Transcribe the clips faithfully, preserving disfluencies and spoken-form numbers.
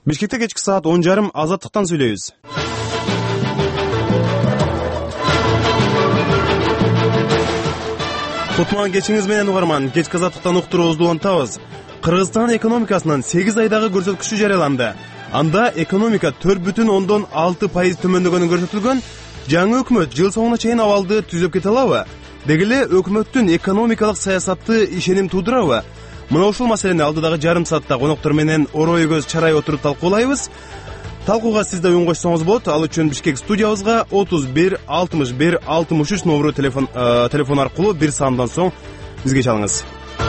Бишкекте кечки саат он жарым Азаттыктан сүйлөйбүз. Кутман кечиңиз менен угарман, кечки Азаттыктан уктуруубузду улантабыз. Кыргызстан экономикасынын сегиз айдагы көрсөткүчү жарыяланды. Анда экономика төрт бүтүн ондон алты пайыз төмөндөгөнү көрсөтүлгөн. Жаңы өкмөт жыл соңуна чейин абалды түзөп кете алабы? Деги эле өкмөттүн экономикалык саясаты ишеним туудурабы? Мына ушул маселени алдыдагы жарым саатта коноктор менен орой көз чарай отуруп талкуулайбыз. Талкууга сиз да үн кошсоңуз болот. Ал үчүн Бишкек студиябызга отуз бир алтымыш бир алтымыш үч номеру телефон ә, телефон аркылуу бир саамдан соң бизге чалыңыз.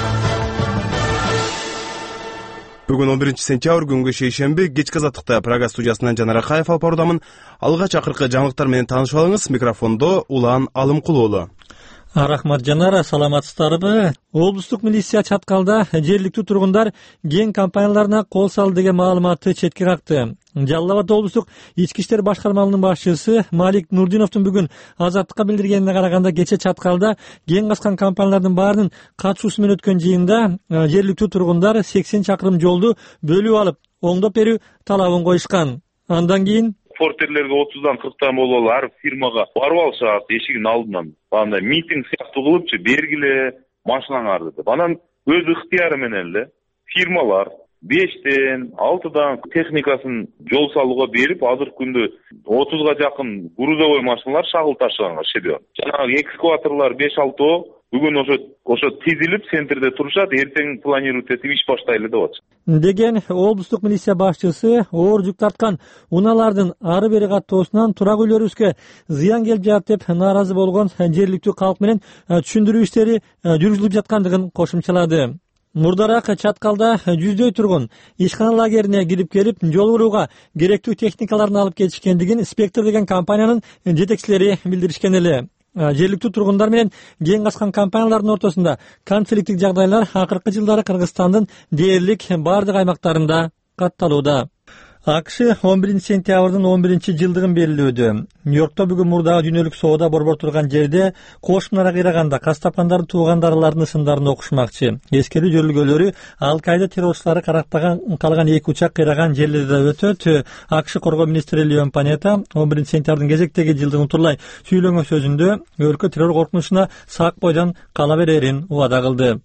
Бүгүн он биринчи сентябрь күнгө шейшемби кечки Азаттыкта Прага студиясынан Жанар Акаев алып баруудамын. Алгач акыркы жаңылыктар менен таанышып алыңыз. Микрофондо Улан Алымкулуу уулу. Рахмат Жанара, саламатсыздарбы? Облустук милиция Чаткалда жергиликтүү тургундар ген компанияларына кол салды деген маалыматты четке какты. Жалал Абад облустук ички иштер башкармалыгынын башчысы Малик Нурдиновдун бүгүн Азаттыкка билдиргенине караганда кече Чаткалда ген каскан компаниялардын баарынын катышуусу менен өткөн жыйында жергиликтүү тургундар сексен чакырым жолду бөлүп алып, оңдоп берүү талабын коюшкан. Андан кийин портерлерге отуздан кырктан болуп ар фирмага барып алышат, эшигин алдынан. Анда митинг сыяктуу кылыпчы, бергиле машинаңарды деп. Анан өз ыктыяры менен эле фирмалар бештен алтыдан техникасын жол салууга берип, азыркы күндө отузга жакын грузовой машиналар шагыл ташыганга шедип. Жанагы экскаваторлор беш алтоо бүгүн ошо ошо тизилип центрде турушат, эртең планируют этип иш баштайлы деп атышат. Деген облустук милиция башчысы оор жүк тарткан унаалардын ары бери каттоосунан турак үйлөрүбүзгө зыян келип жатат деп нааразы болгон жергиликтүү калк менен түшүндүрүү иштери жүргүзүлүп жаткандыгын кошумчалады. Мурдараак Чаткалда жүздөй тургун ишкана лагерине кирип келип, жол бурууга керектүү техникаларын алып кетишкендигин Спектр деген компаниянын жетекчилери билдиришкен эле. Жергиликтүү тургундар менен ген каскан компаниялардын ортосунда конфликттик жагдайлар акыркы жылдары Кыргызстандын дээрлик бардык аймактарында катталууда. АКШ он биринчи сентябрдын он биринчи жылдыгын белгилөөдө. Нью-Йоркто бүгүн мурдагы дүйнөлүк соода борбор турган жерде Кош мунара кыйраганда кастапкандардын туугандарылардын ысымдарын окушмакчы. Эскерүү жөрүлгөлөрү Ал-Каида террорчулары карактаган калган эки учак кыйраган жерлерде өтөт. АКШ коргоо министри Леон Панета он биринчи сентябрдын кезектеги жылдыгын утурлай сүйлөгөн сөзүндө өлкө террор коркунучуна сак бойдон кала берерин убада кылды.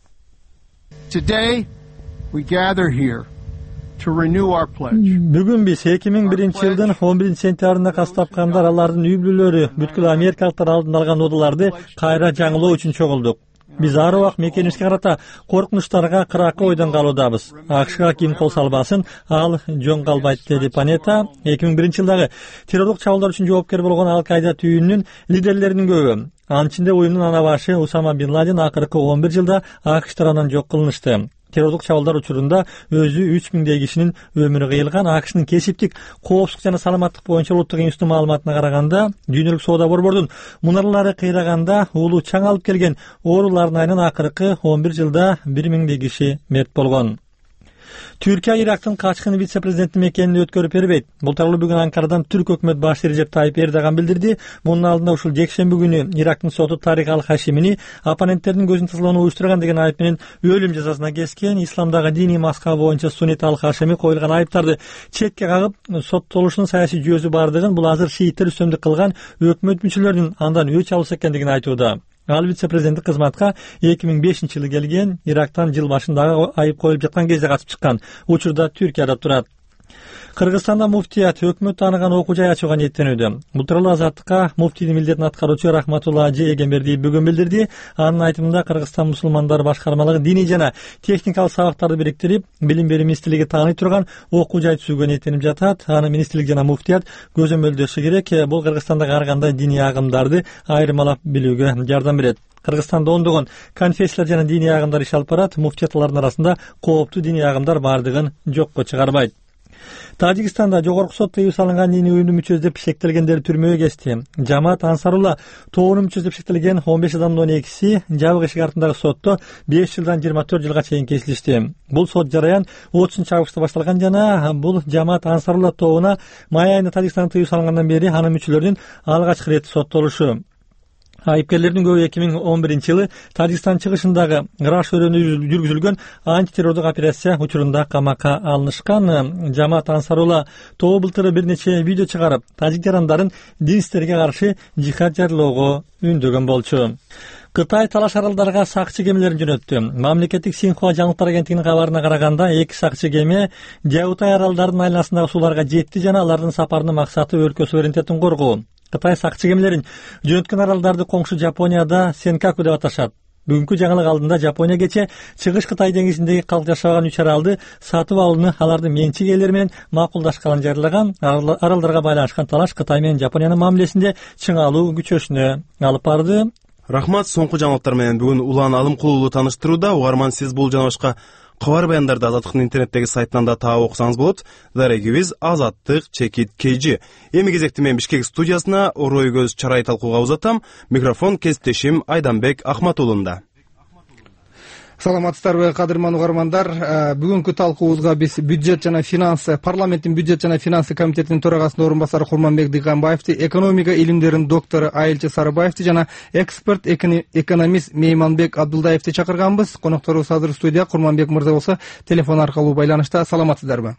Today we gather here to renew our pledge. Бүгүн биз эки миң биринчи жылдын он биринчи сентябрында кастапкандар алардын үй бүлөлөрү бүткүл америкалыктар алдында алган убадаларды кайра жаңылоо үчүн чогулдук. Биз ар убак мекенибизге карата коркунучтарга кыракы ойдон калуудабыз. АКШга ким кол салбасын, ал жөн калбайт, деди Панета. эки миң биринчи жылдагы террорлук чабуулдар үчүн жоопкер болгон Ал-Каида түйүнүнүн лидерлеринин көбү, анын ичинде уюмдун ана башы Усама Бин Ладен акыркы он бир жылда АКШ тарабынан жок кылынышты. Террорлук чабуулдар учурунда өзү үч миңдей кишинин өмүрү кыйылган. АКШнын кесиптик коопсуздук жана саламаттык боюнча улуттук институтунун маалыматына караганда, дүйнөлүк соода борбордун мунаралары кыйраганда уулу чаң алып келген оорулардын айынан акыркы он бир жылда бир миңдей киши мерт болгон. Түркия Ирактын качкын вице-президенттин экенин өткөрүп бербейт. Бул тууралуу бүгүн Анкарадан түрк өкмөт башчысы Режеп Тайип Эрдоган билдирди. Мунун алдында ушул жекшемби күнү Ирактын соту Тарик Ал-Хашимини оппоненттердин көзүн тазалоону уюштурган деген айып менен өлүм жазасына кескен. Исламдагы диний мазхабы боюнча Суннит Ал-Хашими коюлган айыптарды четке кагып, соттолуштун саясий жүйөсү бардыгын, бул азыр шииттер үстөмдүк кылган өкмөт мүчөлөрүнүн андан өч алуусу экендигин айтууда. Ал вице-президенттик кызматка эки миң бешинчи жылы келген, Ирактан жыл башындагы айып коюлуп жаткан кезде катышып чыккан. Учурда Түркияда турат. Кыргызстанда муфтият өкмөт тааныган окуу жай ачууга ниеттенүүдө. Бул тууралуу Азаттыкка муфтийдин милдетин аткаруучу Рахматулла Ажы Эгембердиев бүгүн билдирди. Анын айтымында Кыргызстан мусулмандары башкармалыгы диний жана техникалык сабактарды бириктирип, билим берүү министрлиги тааный турган окуу жай түзүүгө ниеттенип жатат. Аны министрлик жана муфтият көзөмөлдөшү керек. Бул Кыргызстандагы ар кандай диний агымдарды айырмалап билүүгө жардам берет. Кыргызстанда ондогон конфессиялар жана диний агымдар иш алып барат. Муфтиятлардын арасында кооптуу диний агымдар бардыгын жокко чыгарбайт. Тажикстанда жогорку сот тыюу салынган диний уюмдун мүчөсү деп шектелгендер түрмөгө кести. Жамаат Ансарулла тобунун мүчөсү деп шектелген он беш адамдын он экиси жабык эшик артындагы сотто беш жылдан жыйырма төрт жылга чейин кесилишти. Бул сот жараян отузунчу августта башталган жана бул Жамаат Ансарулла тобуна май айында Тажикстанда тыюу салынгандан бери анын мүчөлөрүнүн алгачкы рет соттолушу. Айыпкерлердин көбү эки миң он биринчи жылы Тажикстан чыгышындагы Ыраш өрөөнү жүргүзүлгөн антитеррордук операция учурунда камакка алынышкан. Жамаат Ансарулла тобу былтыр бир нече видео чыгарып, тажик жарандарын дин истерге каршы жихад жарыялоого үндөгөн болчу. Кытай талаш аралдарга сакчы кемелерин жөнөттү. Мамлекеттик Синхуа жаңылыктар агенттигинин кабарына караганда, эки сакчы кеме Жаутай аралдарынын айланасындагы сууларга жетти жана алардын сапарынын максаты өлкө суверенитетин коргоо. Кытай сакчы кемелерин жөнөткөн аралдарды коңшу Жапонияда Сенкаку деп аташат. Бүгүнкү жаңылык алдында Жапония кече Чыгыш Кытай деңизиндеги калк жашаган үч аралды сатып алууну алардын менчик ээлери менен макулдашканын жарыялаган. Аралдарга байланышкан талаш Кытай менен Жапониянын мамилесинде чыңалуу күчөшүнө алып барды. Рахмат, соңку жаңылыктар менен бүгүн Улан Алымкулуулу тааныштырууда. Угарман, сиз бул жана башка кабар баяндарды Азаттыктын интернеттеги сайтынан да таап окусаңыз болот. Дарегибиз Азаттык чекит kg. Эми кезекти мен Бишкек студиясына орой көз чарай талкууга узатам. Микрофон кесиптешим Айданбек Ахматуулунда. Саламатсыздарбы, кадырман угармандар. Бүгүнкү талкуубузга биз бюджет жана финансы, парламенттин бюджет жана финансы комитетинин төрагасынын орун басары Курманбек Дыйканбаевди, экономика илимдеринин доктору Айылчы Сарыбаевди жана эксперт экономист Мейманбек Абдулдаевди чакырганбыз. Конокторубуз азыр студия. Курманбек мырза болсо телефон аркылуу байланышта. Саламатсыздарбы?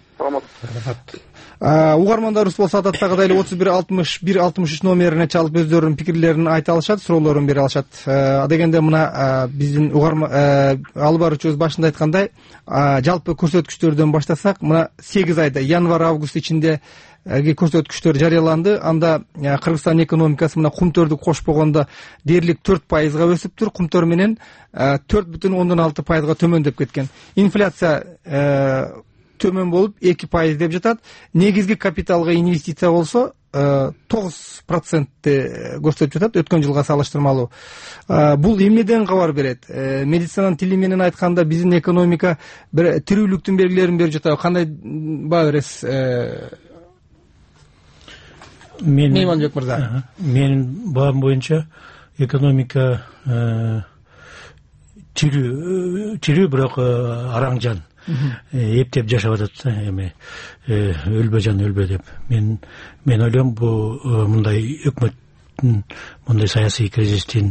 Саламат. Угармандарыбыз болсо адаттагыдай эле отуз бир алтымыш бир алтымыш үч номерине чалып өздөрүнүн пикирлерин айта алышат, суроолорун бере алышат. Дегенде мына биздин угарма алып баруучубуз башында айткандай, жалпы көрсөткүчтөрдөн баштасак, мына сегиз айда январь август ичинде көрсөткүчтөр жарыяланды. Анда Кыргызстан экономикасы мына кумтөрдү кошпогондо дээрлик төрт пайызга өсүптүр. Кумтөр менен төрт бүтүн ондон алты пайызга төмөндөп кеткен. Инфляция төмөн болуп эки пайыз деп жатат. Негизги капиталга инвестиция болсо тогуз процентти көрсөтүп жатат өткөн жылга салыштырмалуу. Бул эмнеден кабар берет? Медицинанын тили менен айтканда биздин экономика бир тирүүлүктүн белгилерин берип жатат. Кандай баа бересиз? Мен Мейманбек мырза. Менин баам боюнча экономика тирүү, тирүү бирок араң эптеп жашап атат, эми өлбө жан өлбө деп. Мен мен ойлойм, бул мындай өкмөттүн мындай саясий кризистин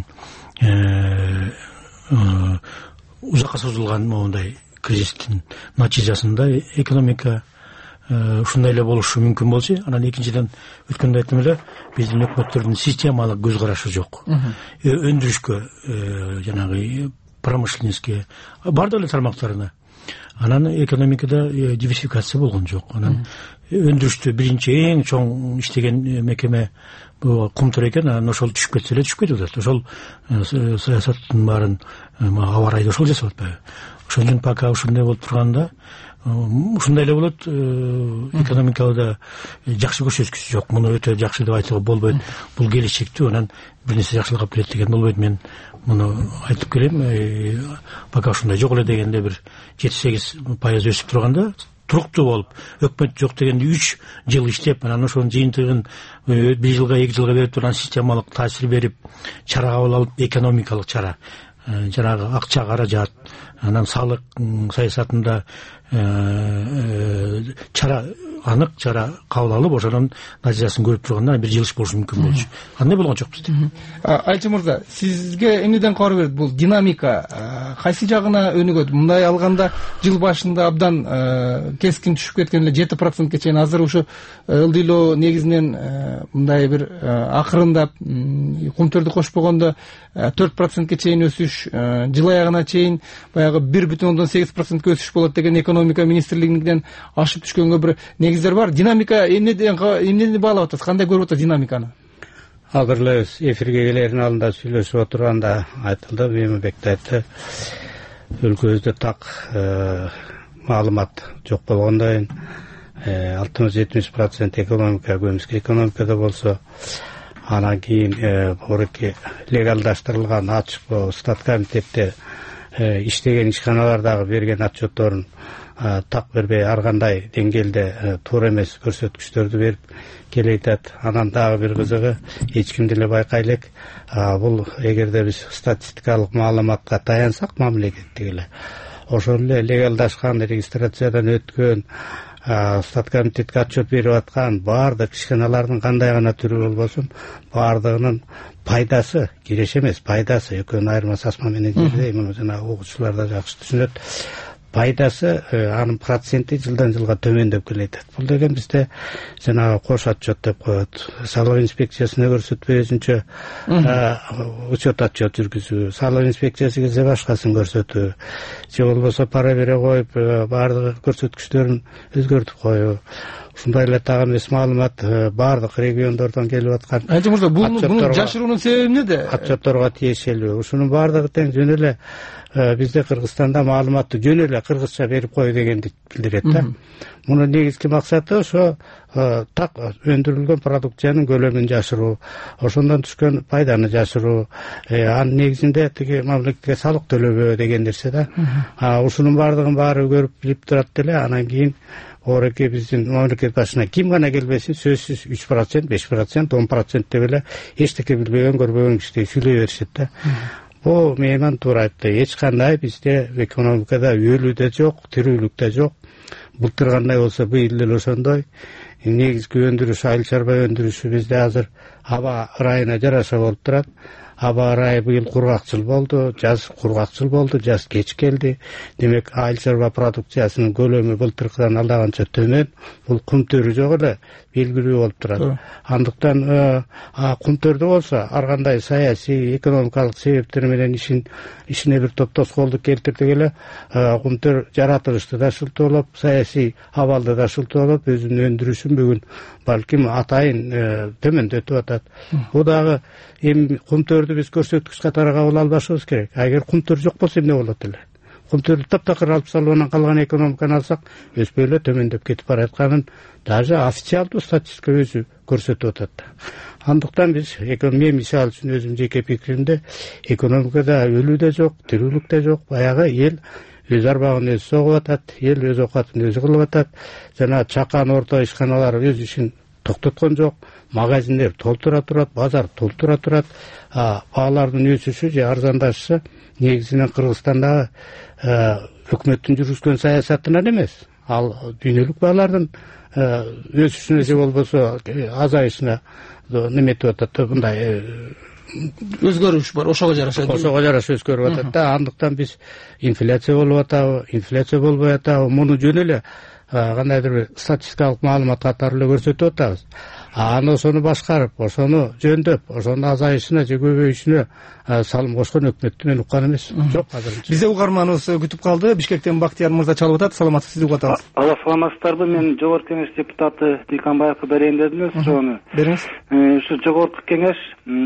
узакка созулган мындай кризистин натыйжасында экономика ушундай эле болушу мүмкүн болчу. Анан экинчиден өткөндө айттым эле, биздин өкмөттөрдүн системалык көз карашы жок. Өндүрүшкө, жанагы промышленностьке, бардык эле тармактарына. Анан экономикада диверсификация болгон жок. Анан өндүрүштү биринчи эң чоң иштеген мекеме бул Кумтөр экен. Анан ошол түшүп кетсе эле түшүп кетип атат. Ошол саясаттын баарын аба ырайда ошол жасап атпайбы? Ошон үчүн пока ушундай болуп турганда, ушундай эле болот. Экономикада жакшы көрсөткүч жок. Муну өтө жакшы деп айтууга болбойт. Бул келечектүү, анан бир нерсе жакшылык алып келет деген болбойт. Мен муну айтып келем. Пока ушундай жок эле дегенде бир жети сегиз пайыз өсүп турганда, туруктуу болуп, өкмөт жок дегенде үч жыл иштеп, анан ошонун жыйынтыгын бир жылга эки жылга берип турган системалык таасир берип, чара кабыл алып, экономикалык чара, жанагы акча каражат, анан салык саясатында чара, анык чара кабыл алып, ошонун натыйжасын көрүп турганда бир жылыш болушу мүмкүн болчу. Андай болгон жок бизде. Айчы мырза, сизге эмнеден кабар берет бул динамика? Кайсы жагына өнүгөт? Мындай алганда жыл башында абдан кескин түшүп кеткен эле жети процентке чейин, азыр ушу ылдыйлоо негизинен мындай бир акырындап Кумтөрдү кошпогондо төрт процентке чейин өсүш, жыл аягына чейин баягы бир бүтүн ондон сегиз процентке өсүш болот деген экономика министрлигинен ашып түшкөнгө бир негиздер бар. Динамика эмнеден эмнени баалап атат? Кандай көрүп атат динамиканы? Азыр эле эфирге келердин алдында сүйлөшүп отурганда айтылды, Мейманбек айтты. Өлкөбүздө так маалымат жок болгондон кийин алтымыш жетимиш процент экономика, көмүскө экономикада болсо, анан кийин борки легалдаштырылган ачык стат комитетте иштеген ишканалардагы берген отчетторун так бербей, ар кандай деңгээлде туура эмес көрсөткүчтөрдү берип келейтат. Анан дагы бир кызыгы, эч ким деле байкай элек, бул эгерде биз статистикалык маалыматка таянсак, мамлекеттик эле, ошол эле легалдашкан, регистрациядан өткөн, стат комитетке отчет берип аткан баардык ишканалардын кандай гана түрү болбосун баардыгынын пайдасы киреше эмес, пайдасы экөөнүн айырмасы асма менен жердей. Муну жана окуучулар да жакшы түшүнөт. Пайдасы, анын проценти жылдан жылга төмөндөп келет. Бул деген бизде жанагы кош отчет деп коет. Салык инспекциясына көрсөтпөй өзүнчө учет отчет жүргүзүү, салык инспекциясы келсе башкасын көрсөтүү, же болбосо пара бере коюп баардык көрсөткүчтөрүн өзгөртүп коюу. Ушундай эле дагы эмес маалымат баардык региондордон келип аткан. Айжан мырза, буну жашыруунун себеби эмнеде? Отчетторго тиешелүү. Ушунун баардыгы тең жөн эле бизде Кыргызстанда маалыматты жөн эле кыргызча берип кой дегенди билдирет да. Мунун негизги максаты ошо так өндүрүлгөн продукциянын көлөмүн жашыруу, ошондон түшкөн пайданы жашыруу, анын негизинде тиги мамлекетке салык төлөбөө деген нерсе да. Ушунун баардыгын баары көрүп билип турат деле, анан кийин оореке биздин мамлекет башына ким гана келбесин сөзсүз үч процент, беш процент, он процент деп эле эчтеке билбеген, көрбөгөн кишидей сүйлөй беришет да. Бул мейман туура айтты. Эч кандай бизде экономикада өлүү да жок, тирүүлүк да жок. Былтыр кандай болсо быйыл эле ошондой. Негизги өндүрүш, айыл чарба өндүрүшү бизде азыр аба ырайына жараша болуп турат. Аба ырайы быйыл кургакчыл болду, жаз кургакчыл болду, жаз кеч келди. Демек, айыл чарба продукциясынын көлөмү былтыркыдан алдаганча төмөн. Бул кум төрү жок эле белгилүү болуп турат. Андыктан кум төрдө болсо ар кандай саясий, экономикалык себептер менен ишин ишине бир топ тоскоолдук келтирдик эле, кум төр жаратылышты да шылтоолоп, саясий абалды да шылтоолоп, өзүнүн өндүрүшүн бүгүн балким атайын төмөндөтүп атат. Бул дагы эми кум төрдү биз көрсөткүч катары кабыл албашыбыз керек. Агер кум төр жок болсо эмне болот эле? Кум төрдү таптакыр алып салып анан калган экономиканы алсак, өспөй эле төмөндөп кетип баратканын даже официалдуу статистика өзү көрсөтүп атат. Андыктан биз мен мисалы үчүн өзүм жеке пикиримде экономикада өлүү да жок, тирүүлүк да жок, баягы эл өз арбагын өзү согуп атат, эл өз оокатын өзү кылып атат. Жана чакан орто ишканалар өз ишин токтоткон жок, магазиндер толтура турат, базар толтура турат. Баалардын өсүшү же арзандашышы негизинен Кыргызстандагы өкмөттүн жүргүзгөн саясатынан эмес, ал дүйнөлүк баалардын өсүшүнө же болбосо азайышына неметип атат, мындай өзгөрүш бар, ошого жараша. Ошого жараша өзгөрүп атат да. Андыктан биз инфляция болуп атабы, инфляция болбой атабы, муну жөн эле кандайдыр бир статистикалык маалымат катары эле көрсөтүп атабыз. Аны ошону башкарып, ошону жөндөп, ошонун азайышына же көбөйүшүнө салым кошкон өкмөттү мен уккан эмес. Жок азырынча. Бизде угарманыбыз күтүп калды. Бишкектен Бактияр мырза чалып атат. Саламатсыз, сизди угуп атабыз. Ала саламатсыздарбы? Мен Жогорку Кеңеш депутаты Дыйканбаевге берейин дедим эле суроону. Бериңиз. Ушу Жогорку Кеңеш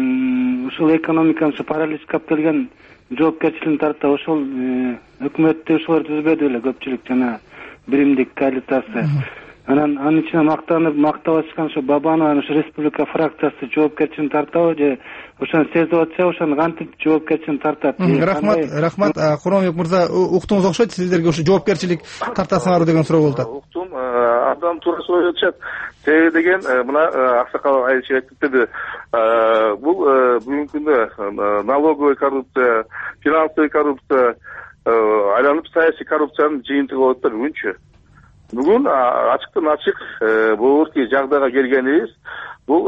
ушул экономиканы ушу паралич каптелген жоопкерчилигин тартты. Ошол өкмөттү ушулар түзбөдү эле көпчүлүк жана биримдик коалициясы. Анан анын ичине мактанып мактап ачкан ушу Бабанов ушу республика фракциясы жоопкерчилигин тартабы же ошону сезип атса ошону кантип жоопкерчилигин тартат? Рахмат, рахмат. Куромбек мырза, уктуңуз окшойт, сиздерге ушу жоопкерчилик тартасыңарбы деген суроо болуп атат. Уктум, абдан туура суроо жатышат. Себеби деген мына Аксакал айчы айтып деди. Бул бүгүнкү күндө налоговый коррупция, финансовый коррупция айланып саясий коррупциянын жыйынтыгы болуп атат бүгүнчү. Бүгүн ачыктан ачык богорки жагдайга келгенибиз бул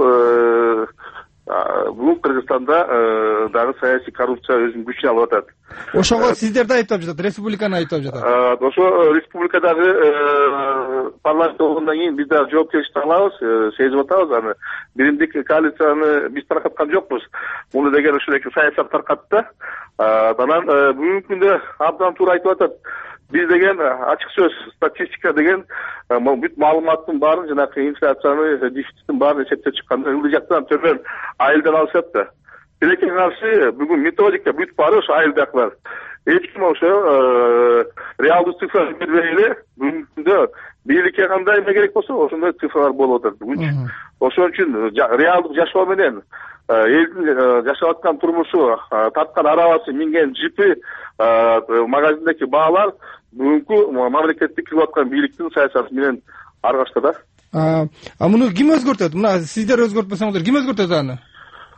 бүгүн Кыргызстанда дагы саясий коррупция өзүнүн күчүн алып атат. Ошого сиздерди айыптап жатат, республиканы айыптап жатат. Ошо республикадагы парламент болгондон кийин биз дагы жоопкерчиликти алабыз, сезип атабыз аны. Биримдик коалицияны биз таркаткан жокпуз. Муну деген ушул саясат таркатты. Анан бүгүнкү күндө абдан туура айтып атат. Биз деген ачык сөз, статистика деген бүт маалыматтын баарын, жанагы инфляцияны, дефициттин баарын эсептеп чыкканда ылдый жактан төмөн айылдан алышат да. Тилекке каршы бүгүн методика бүт баары ошо айылдакылар. Эч ким ошо реалдуу цифра бербей эле бүгүнкү күндө бийликке кандай эме керек болсо ошондой цифралар болуп атат бүгүнчү. Ошон үчүн реалдык жашоо менен элдин жашап аткан турмушу, тарткан арабасы, минген жипи, магазиндеги баалар бүгүнкү мамлекетти кылып аткан бийликтин саясаты менен аргашта да. А муну ким өзгөртөт? Мына сиздер өзгөртпөсөңүздөр ким өзгөртөт аны?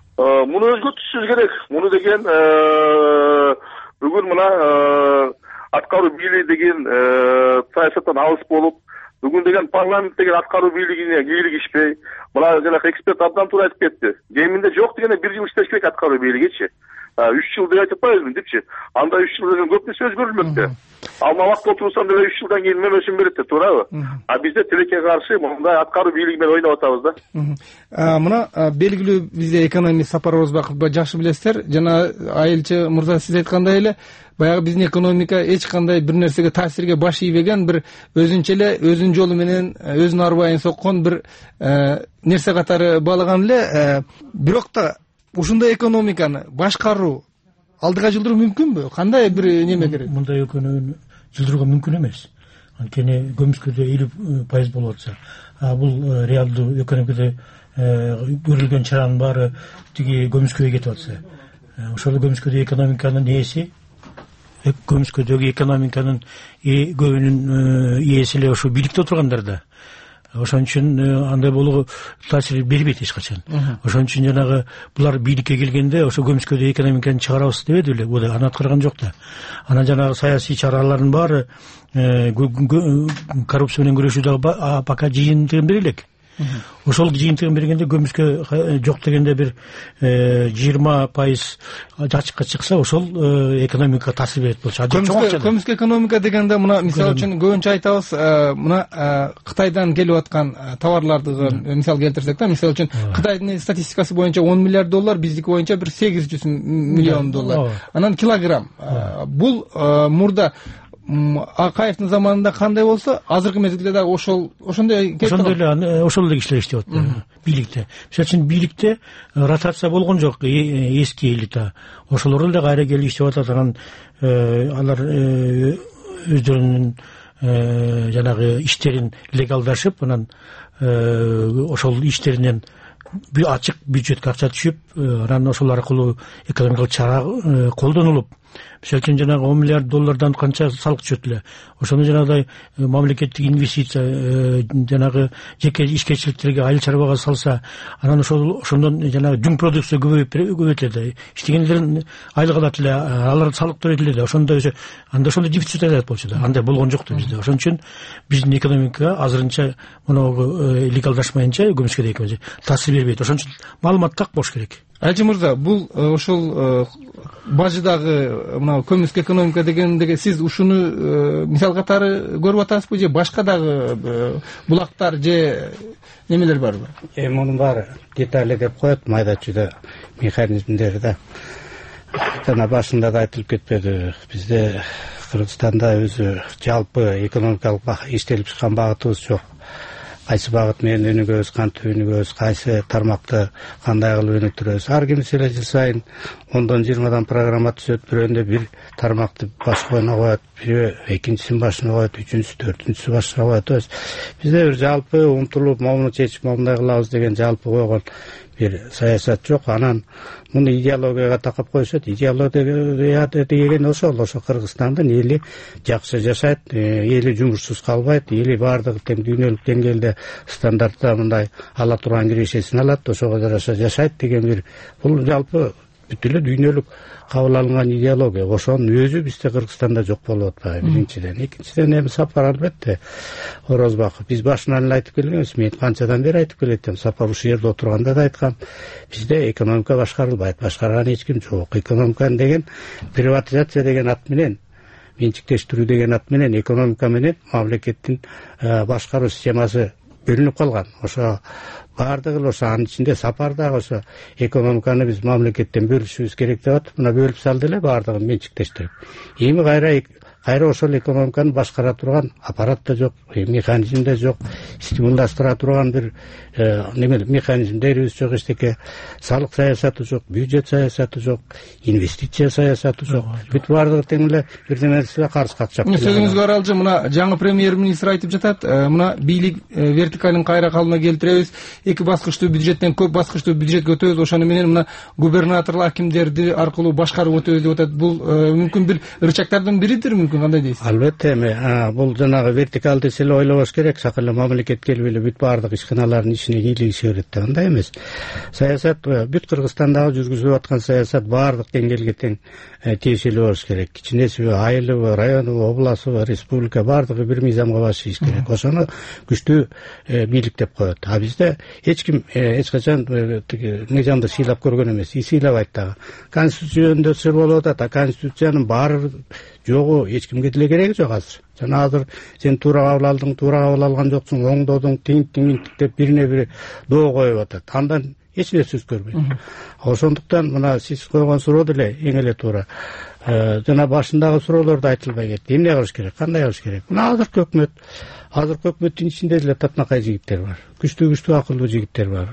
Муну өзгөртүшүбүз керек. Муну деген бүгүн мына аткаруу бийлиги деген саясаттан алыс болуп, бүгүн деген парламент деген аткаруу бийлигине кийлигишпей, мына жанагы эксперт абдан туура айтып кетти. Кеминде жок дегенде бир жыл иштеш керек аткаруу бийлигичи. үч жыл деп айтып атпайбызбы депчи. Анда үч жыл деген көп нерсе өзгөрүлмөктө. Алма вакыт отурсам деле үч жылдан кийин мөмөсүн берет да, туурабы? А бизде тилекке каршы мындай аткаруу бийлиги менен ойноп атабыз да. Мына белгилүү бизде экономист Сапар Орозбаковду жакшы билесиздер. Жана Айылчы мырза сиз айткандай эле, баягы биздин экономика эч кандай бир нерсеге таасирге баш ийбеген, бир өзүнчө эле өзүнүн жолу менен өзүнүн арбайын соккон бир нерсе катары баалаган эле. Бирок да ушундай экономиканы башкаруу, алдыга жылдыруу мүмкүнбү? Кандай бир неме керек? Мындай экономиканы жылдырууга мүмкүн эмес. Анткени көмүскөдө элүү пайыз болуп атса, а бул реалдуу экономикада көрүлгөн чаранын баары тиги көмүскөгө кетип атса, ошол көмүскөдө экономиканын ээси, көмүскөдөгү экономиканын көбүнүн ээси эле ошо бийликте отургандар да. Ошон үчүн андай болуу таасир бербейт эч качан. Ошон үчүн жанагы булар бийликке келгенде ошо көмүскөдө экономиканы чыгарабыз дебеди эле, бул аны аткарган жок да. Анан жанагы саясий чаралардын баары коррупция менен күрөшүүдө пока жыйынтыгын бере элек. Ошол жыйынтыгын бергенде көмүскө жок дегенде бир жыйырма пайыз жачыкка чыкса, ошол экономикага таасир берет болчу. Көмүскө экономика дегенде мына мисалы үчүн көбүнчө айтабыз, мына Кытайдан келип аткан товарларды мисал келтирсек да, мисалы үчүн Кытайдын статистикасы боюнча он миллиард доллар, биздики боюнча бир сегиз жүз миллион доллар. Анан килограмм. Бул мурда Акаевдин заманында кандай болсо, азыркы мезгилде да ошол ошондой ошондой эле ошол эле кишилер иштеп атат бийликте. Мисалы үчүн бийликте ротация болгон жок, эски элита. Ошолор эле кайра келип иштеп атат. Анан алар өздөрүнүн жанагы иштерин легалдашып, анан ошол иштеринен бир ачык бюджетке акча түшүп, анан ошол аркылуу экономикалык чара колдонулуп, мисалы үчүн жанагы он миллиард доллардан канча салык түшөт эле. Ошону жанагыдай мамлекеттик инвестиция жанагы жеке ишкерчиликтерге, айыл чарбага салса, анан ошол ошондон жанагы жүн продукция көбөйөт эле. Иштегендердин айлык алат эле, алар салык төлөйт эле. Ошондой анда ошондой дефицит айтат болчу да. Андай болгон жок да бизде. Ошон үчүн биздин экономикага азырынча моногу легалдашмайынча көмүскөдө экономика таасир бербейт. Ошон үчүн маалымат так болуш керек. Айылчы мырза, бул ошол бажыдагы мына көмүскө экономика дегендеги сиз ушуну мисал катары көрүп атасызбы, же башка дагы булактар же немелер барбы? Эми мунун баары детали деп коет, майда чүйдө механизмдери да. Жана башында да айтылып кетпеди, бизде Кыргызстанда өзү жалпы экономикалык иштелип чыккан багытыбыз жок. Кайсы багыт менен өнүгөбүз, кантип өнүгөбүз, кайсы тармакты кандай кылып өнүктүрөбүз. Ар ким эле жыл сайын ондон жыйырмадан программа түзөт, бирөөндө бир тармакты башына коет, бирөө экинчисин башына коет, үчүнчүсү, төртүнчүсү башына коет. Бизде бир жалпы умтулуп, моуну чечип, моундай кылабыз деген жалпы койгон бир саясат жок. Анан муну идеологияга такап коюшат. Идеология деген ошол, ошо Кыргызстандын эли жакшы жашайт, эли жумушсуз калбайт, эли баардыгы тең дүйнөлүк деңгээлде стандартта мындай ала турган кирешесин алат, ошого жараша жашайт деген бир, бул жалпы бүт эле дүйнөлүк кабыл алынган идеология. Ошонун өзү бизде Кыргызстанда жок болуп атпайбы, биринчиден. Экинчиден эми Сапар албетте Орозбаков биз башынан эле айтып келгенбиз, мен канчадан бери айтып келетем, Сапар ушул жерде отурганда да айткам, бизде экономика башкарылбайт, башкарган эч ким жок. Экономика деген приватизация деген ат менен, менчиктештирүү деген ат менен экономика менен мамлекеттин башкаруу системасы бөлүнүп калган. Ошо баардыгы ошо анын ичинде Сапар дагы ошо экономиканы биз мамлекеттен бөлүшүбүз керек деп атып, мына бөлүп салды эле баардыгын менчиктештирип. Эми кайра кайра ошол экономиканы башкара турган аппарат да жок, механизм да жок, стимулдаштыра турган бир неме механизмдерибиз жок, эчтеке салык саясаты жок, бюджет саясаты жок, инвестиция саясаты жок. Бүт баардыгы тең эле бир нерсеге каршы какчап. Сөзүңүзгө аралжы, мына жаңы премьер-министр айтып жатат, мына бийлик вертикалын кайра калыбына келтиребиз, эки баскычтуу бюджеттен көп баскычтуу бюджетке өтөбүз, ошону менен мына губернаторлор, акимдерди аркылуу башкарып өтөбүз деп атат. Бул мүмкүн бир ырчактардын биридир мүмкүн. мүмкүн, кандай дейсиз? Албетте, эми бул жанагы вертикалды эле ойлобош керек, сакалы мамлекет келип эле бүт баардык ишканалардын ишине кийлигише берет да, андай эмес. Саясат бүт Кыргызстандагы жүргүзүлүп аткан саясат баардык деңгээлге тең тиешелүү болуш керек. Кичинесиби, айылыбы, районубу, обласыбы, республика баардыгы бир мыйзамга басыш керек. Ошону күчтүү бийлик деп коет. А бизде эч ким эч качан мыйзамды сыйлап көргөн эмес, сыйлабайт дагы. Конституцияда сыр болуп атат, а конституциянын баары жогу эч кимге деле кереги жок азыр. Жана азыр сен туура кабыл алдың, туура кабыл алган жоксуң, оңдодуң, тиңтиңтик деп бирине бири доо коюп атат. Андан эч нерсе өзгөрбөйт. Ошондуктан мына сиз койгон суроо деле эң эле туура. Жана башындагы суроолорду айтылбай кетти. Эмне кылыш керек, кандай кылыш керек? Мына азыркы өкмөт, азыркы өкмөттүн ичинде деле татнакай жигиттер бар. Күчтүү күчтүү акылдуу жигиттер бар.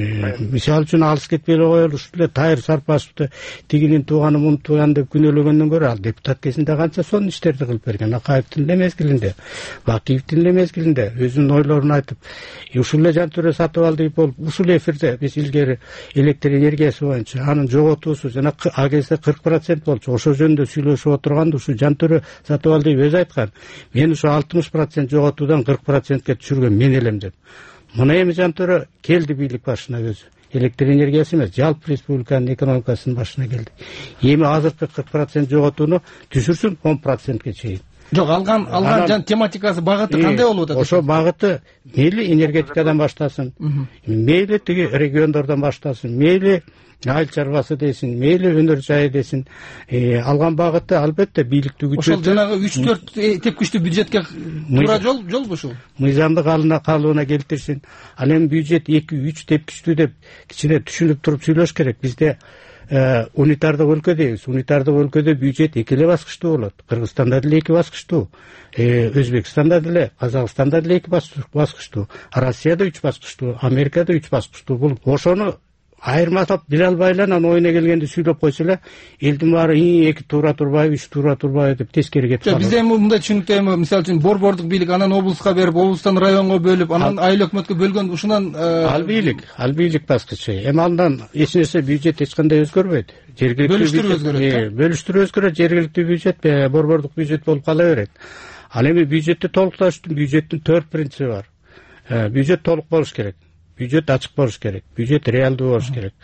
Мисалы үчүн алыс кетпей эле коелу, ушул эле Тайыр Сарпашевди тигинин тууганы мун тууган деп күнөөлөгөндөн көрө ал депутат кезинде канча сонун иштерди кылып берген. Акаевдин эле мезгилинде, Бакиевдин эле мезгилинде өзүнүн ойлорун айтып, ушул эле жантөрө сатып алды болуп, ушул эфирде биз илгери электр энергиясы боюнча анын жоготуусу жана а кезде кырк процент болчу. Ошо жөнүндө сүйлөшүп отурганда ушу жантөрө сатып алды өзү айткан. Мен ушу алтымыш процент жоготуудан кырк процентке түшүргөн мен элем деп. Мына эми жантөрө келди бийлик башына өзү. Электр энергиясы эмес, жалпы республиканын экономикасынын башына келди. Эми азыркы кырк процент жоготууну түшүрсүн он процентке чейин. Жок, алган алган жан тематикасы, багыты кандай болуп атат? Ошо багыты мейли энергетикадан баштасын, мейли тиги региондордон баштасын, мейли айыл чарбасы десин, мейли өнөр жайы десин, алган багыты албетте бийликти күчөтүү. Ошол жанагы үч төрт тепкичтүү бюджетке туура жол жолбу ушул? Мыйзамды калыбына келтирсин. Ал эми бюджет эки үч тепкичтүү деп кичине түшүнүп туруп сүйлөш керек. Бизде унитардык өлкө дейбиз. Унитардык өлкөдө бюджет эки эле баскычтуу болот. Кыргызстанда деле эки баскычтуу, Өзбекстанда деле, Казакстанда деле эки баскычтуу, Россияда үч баскычтуу, Америкада үч баскычтуу. Бул ошону айырмалап биле албай эле анан оюна келгенде сүйлөп койсо эле элдин баары эки туура турбайбы, үч туура турбайбы деп тескери кетип калат. Бизде эми мындай түшүнүктө эми мисалы үчүн борбордук бийлик анан облуска берип, облустан районго бөлүп, анан айыл өкмөткө бөлгөн ушунан ал бийлик, ал бийлик баскычы. Эми андан эч нерсе бюджет эч кандай өзгөрбөйт. Жергиликтүү бөлүштүрүү өзгөрөт. Бөлүштүрүү өзгөрөт, жергиликтүү бюджет борбордук бюджет болуп кала берет. Ал эми бюджетти толукташ үчүн бюджеттин төрт принциби бар. Бюджет толук болуш керек. Бюджет ачык болуш керек. Бюджет реалдуу болуш керек.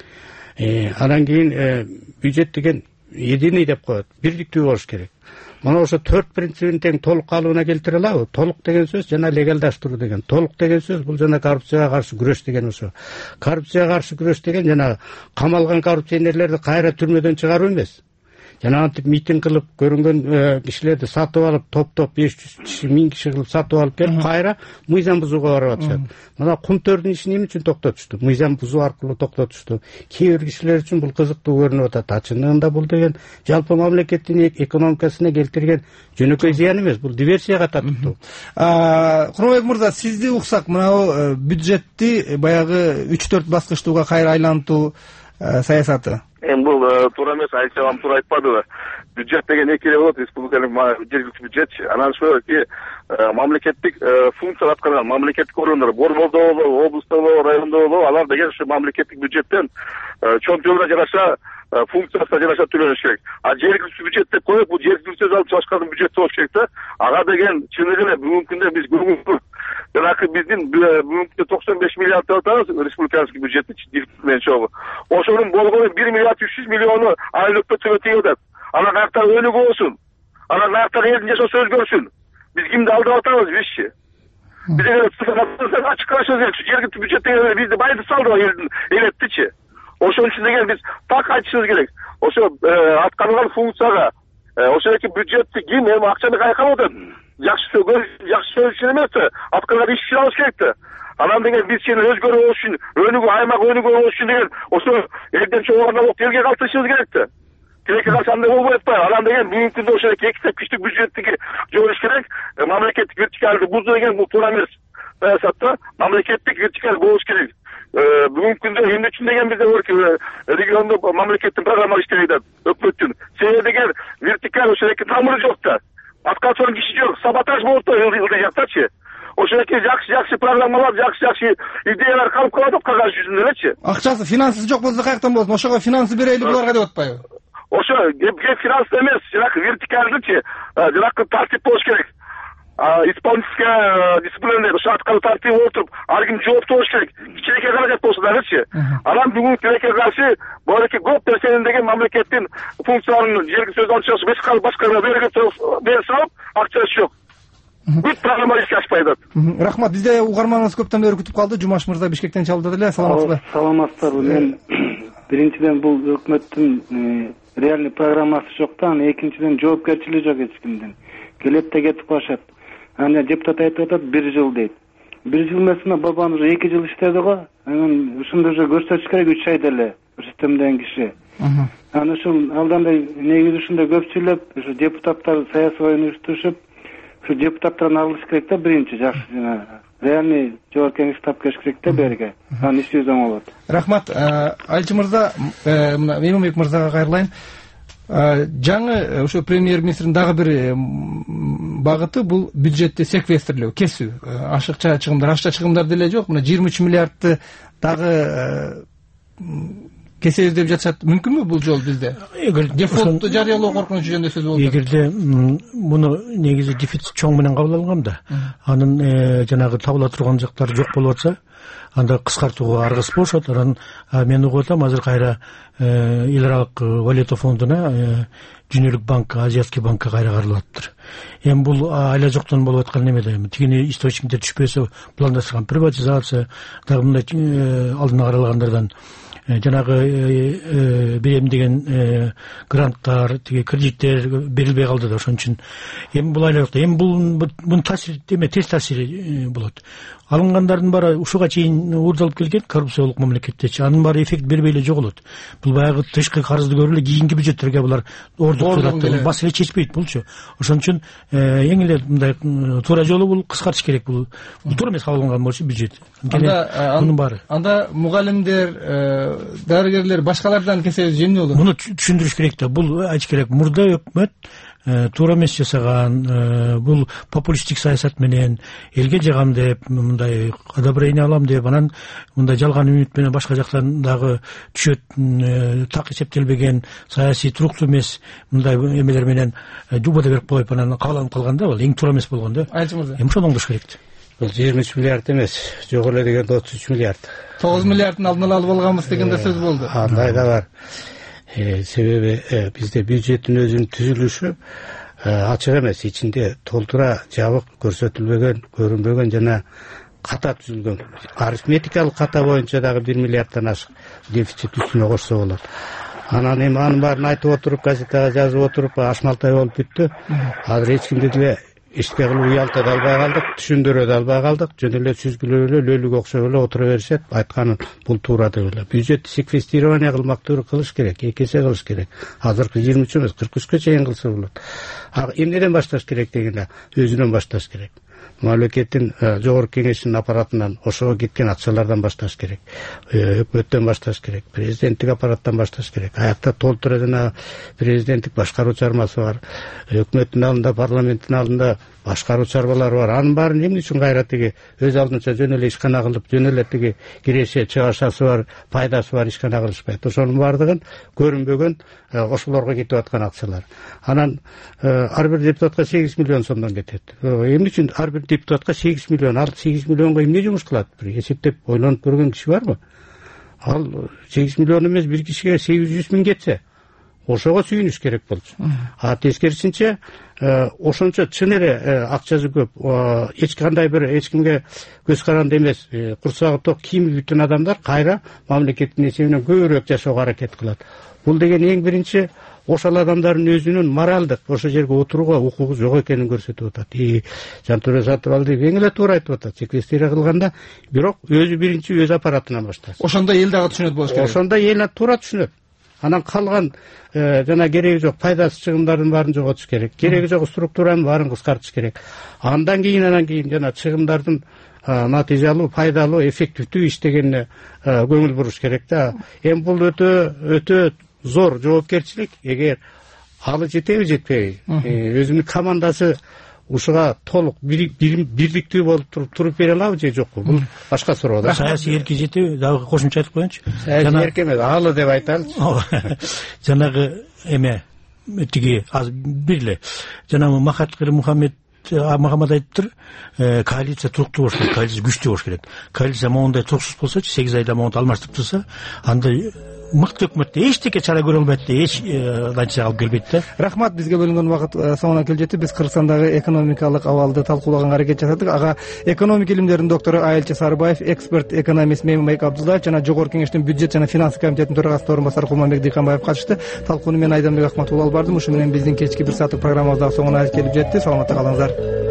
Анан кийин бюджет деген единый деп коет, бирдиктүү болуш керек. Мына ошо төрт принцибин тең толук калыбына келтире алабы? Толук деген сөз жана легалдаштыруу деген. Толук деген сөз бул жана коррупцияга каршы күрөш деген ошо. Коррупцияга каршы күрөш деген жана камалган коррупционерлерди кайра түрмөдөн чыгаруу эмес. Жана антип митинг кылып көрүнгөн кишилерди сатып алып, топ-топ беш жүз киши, миң киши кылып сатып алып келип, кайра мыйзам бузууга барып атышат. Мына Кумтөрдүн ишин эмне үчүн токтотушту? Мыйзам бузуу аркылуу токтотушту. Кээ бир кишилер үчүн бул кызыктуу көрүнүп атат. Ачыгында бул деген жалпы мамлекеттин экономикасына келтирген жөнөкөй зыян эмес, бул диверсияга татыктуу. Курманбек мырза, сизди уксак, мына бюджетти баягы үч төрт баскычтууга кайра айлантуу саясаты. Эми бул туура эмес, Айчабам туура айтпадыбы? Бюджет деген эки эле болот, республикалык жергиликтүү бюджет. Анан ошоки мамлекеттик функция аткарган мамлекеттик органдар, борбордо болобу, облустта болобу, райондо болобу, алар деген ушу мамлекеттик бюджеттен чөнтөгүнө жараша функциясына жараша төлөнүш керек. А жергиликтүү бюджет деп коюп, бул жергиликтүү алып чыгышкан бюджет болуш керек да. Ага деген чындыгы эле бүгүнкү күндө биз көңүл жанакы биздин бүгүнкү токсон беш миллиард деп атабыз республиканский бюджетти менен чогуу. Ошонун болгону бир миллиард үч жүз миллиону айыл өкмөткө тийип атат. Анан артта өнүгүү болсун. Анан артта элдин жашоосу өзгөрсүн. Биз кимди алдап атабыз бизчи? Биз деген ачык карашыбыз керек. Жергиликтүү бюджет деген бизди байытып салды элдин элеттичи. Ошон үчүн деген биз так айтышыбыз керек. Ошо аткарылган функцияга ошоки бюджетти ким эми акчаны кайка атат? Жакшы сөз, жакшы сөз үчүн эмес, аткарган иш үчүн алыш керек да. Анан деген биз сени өзгөрүү болуш үчүн, өнүгүү, аймак өнүгүү болуш үчүн деген ошо элден чогуу элге калтырышыбыз керек да. Тилекке каршы андай болбой атпайбы? Анан деген бүгүнкү күндө ошо эки тепкичтик бюджеттики жоюш керек. Мамлекеттик вертикалды бузуу деген бул туура эмес. Саясатта мамлекеттик вертикаль болуш керек. Бүгүнкү күндө эмне үчүн деген бизде региондо мамлекеттин программалары иштебей атат, өкмөттүн. Себеби деген вертикаль ошо эки тамыры жок да. Аткарчы киши жок, саботаж болуп да ылдый жактачы. Ошо эки жакшы жакшы программалар, жакшы жакшы идеялар калып калат кагаз жүзүндө элечи. Акчасы, финансы жок болсо каяктан болсун? Ошого финансы берели буларга деп атпайбы? ошо кеп финанс эмес, жанакы вертикалдычы, жанакы тартип болуш керек. Исполнительская дисциплина ошо аткаруу тартиби болуп туруп, ар ким жооптуу болуш керек. Кичинекей каражат болсо дагычы. Анан бүгүнкү тилекке каршы баары көп нерсени деген мамлекеттин функцияларын жерге сөз алышасы башка башкарма бере салып, акчасы жок. Бүт программа ишке ашпай атат. Рахмат. Бизде угарманыбыз көптөн бери күтүп калды. Жумаш мырза Бишкектен чалдырды эле. Саламатсызбы? Саламатсыздарбы. Мен биринчиден бул өкмөттүн реальный программасы жок да, экинчиден жоопкерчилиги жок эч кимдин. Келет да кетип калышат. Аны депутат айтып атат бир жыл дейт. Бир жыл эмес, бабам уже эки жыл иштеди го. Анан ушунду уже көрсөтүш керек үч айда эле системден киши. Анан ушул алдандай негизи ушундай көпчүлөп, ушу депутаттар саясий оюн уюштурушуп, ушу депутаттардан алыш керек да биринчи жакшы жана реальный жоопкерчилик тап келиш керек да берге. Анан ишибиз оң болот. Рахмат. Алчы мырза, Мемлекет мырзага кайрылайын. Жаңы ошо премьер-министрдин дагы бир багыты бул бюджетти секвестрлөө, кесүү. Ашыкча чыгымдар, ашыкча чыгымдар деле жок. Мына жыйырма үч миллиардты дагы кесебиз деп жатышат. Мүмкүнбү бул жол бизде? Эгер дефолтту жарыялоо коркунучу жөнүндө сөз болуп жатат. Эгерде муну негизи дефицит чоң менен кабыл алганда, анын жанагы табыла турган жактары жок болуп атса, анда кыскартууга аргыс болушат. Анан мен угуп атам, азыр кайра эл аралык валюта фондуна Дүниелик банк, Азиатский банкка кайра каралып атыптыр. Эми бул айла жоктон болуп аткан неме да, эми тигини источниктер түшпөсө пландаштырган приватизация, дагы мындай алдына каралгандардан жанагы беремдеген гранттар, тиги кредиттер берилбей калды да, ошон үчүн эми бул айла жокто. Эми бул мунун таасири эме терс таасири болот. Алынгандардын баары ушуга чейин уурдалып келген коррупциялык мамлекеттечи, анын баары эффект бербей эле жоголот. Бул баягы тышкы карызды көрүп эле кийинки бюджеттерге булар ордук турат да, бас эле чечпейт булчу. Ошон үчүн эң эле мындай туура жолу бул кыскартыш керек. Бул туура эмес кабыл алынган болчу бюджет. Анын баары. Анда мугалимдер, дарыгерлер башкалардан кесебиз жеңил болот. Муну түшүндүрүш керек да. Бул айтыш керек. Мурда өкмөт туура эмес жасаган, бул популисттик саясат менен элге жагам деп, мындай одобрение алам деп, анан мындай жалган үмүт менен башка жактан дагы түшөт, так эсептелбеген саясий туруктуу эмес мындай эмелер менен жубада берип коюп анан кабыл калганда, бул эң туура эмес болгон да. Эми ошону оңдош керек. Бул жыйырма үч миллиард эмес, жок эле дегенде отуз үч миллиард. тогуз миллиардын алдын ала алып алганбыз дегенде сөз болду. Андай да бар. Себеби бизде бюджеттин өзүнүн түзүлүшү ачык эмес, ичинде толтура жабык, көрсөтүлбөгөн, көрүнбөгөн жана ката түзүлгөн. Арифметикалык ката боюнча дагы бир миллиарддан ашык дефицит үстүнө кошсо болот. Анан эми анын баарын айтып отуруп, газетага жазып отуруп, ашмалтай болуп бүттү. Азыр эч кимди деле ишке кылып уялта да албай калдык, түшүндүрө да албай калдык. Жөн эле сүзгүлөп эле лөлүгө окшоп эле отура беришет. Айтканын бул туура деп эле. Бюджетти секвестирование кылмактуу кылыш керек, эки эсе кылыш керек. Азыркы жыйырма үч эмес, кырк үчкө чейин кылса болот. А эмнеден башташ керек дегенде, өзүнөн башташ керек. Мамлекеттин жогорку кеңешинин аппаратынан, ошого кеткен акчалардан башташ керек. Өкмөттөн башташ керек, президенттик аппараттан башташ керек. Аякта толтура жана президенттик башкаруу чармасы бар. Өкмөттүн алдында, парламенттин алдында башкаруу чарбалары бар. Анын баарын эмне үчүн кайра тиги өз алдынча жөн эле ишкана кылып, жөн эле тиги киреше, чыгашасы бар, пайдасы бар ишкана кылышпайт. Ошонун баардыгын көрүнбөгөн ошолорго кетип аткан акчалар. Анан ар бир депутатка сегиз миллион сомдон кетет. Эмне үчүн ар бир депутатка сегиз миллион? Ал сегиз миллионго эмне жумуш кылат? Бир эсептеп ойлонуп көргөн киши барбы? Ал сегиз миллион эмес, бир кишиге сегиз жүз миң кетсе, ошого сүйүнүш керек болчу. А тескерисинче ошончо чын эле акчасы көп, эч кандай бир эч кимге көз каранды эмес, курсагы ток, кийими бүтүн адамдар кайра мамлекеттин эсебинен көбүрөөк жашоого аракет кылат. Бул деген эң биринчи ошол адамдардын өзүнүн моралдык ошол жерге отурууга укугу жок экенин көрсөтүп атат. И Жантөре Сатыбалдиев эң эле туура айтып атат. Секвестирия кылганда, бирок өзү биринчи өз аппаратынан баштасын. Ошондо эл дагы түшүнөт болуш керек. Ошондо эл туура түшүнөт. Анан калган жана кереги жок пайдасы чыгымдардын баарын жоготуш керек. Кереги жок структуранын баарын кыскартыш керек. Андан кийин анан кийин жана чыгымдардын натыйжалуу, пайдалуу, эффективдүү иштегенине көңүл буруш керек да. Эми бул өтө өтө зор жоопкерчилик. Эгер алы жетеби жетпейби, өзүнүн командасы ушуга толук бирликтүү болуп туруп туруп бере алабы же жокпу? Бул башка суроо да. Саясий эркин жетеби дагы кошумча айтып коеюнчу. Саясий эркин эмес, алы деп айталычы. Жанагы эме тиги азыр бирле жанагы Махатхир Мухаммед Мухаммад айтыптыр, коалиция туруктуу болуш керек, коалиция күчтүү болуш керек. Коалиция моундай туруксуз болсочу, сегиз айда моунду алмаштырып турса, анда мыкты өкмөттө эчтеке чара көрө албайт да, эч натыйжа алып келбейт да. Рахмат, бизге бөлүнгөн убакыт соңуна келип жетти. Биз Кыргызстандагы экономикалык абалды талкуулаганга аракет жасадык. Ага экономика илимдеринин доктору Айылчы Сарыбаев, эксперт экономист Меймунбек Абдуллаев жана Жогорку Кеңештин бюджет жана финанс комитетинин төрагасы орун басары Кулманбек Дыйканбаев катышты. Талкууну мен Айданбек Акматулла алып бардым. Ушу менен биздин кечки бир сааттык программабыз дагы соңуна келип жетти. Саламатта калыңыздар.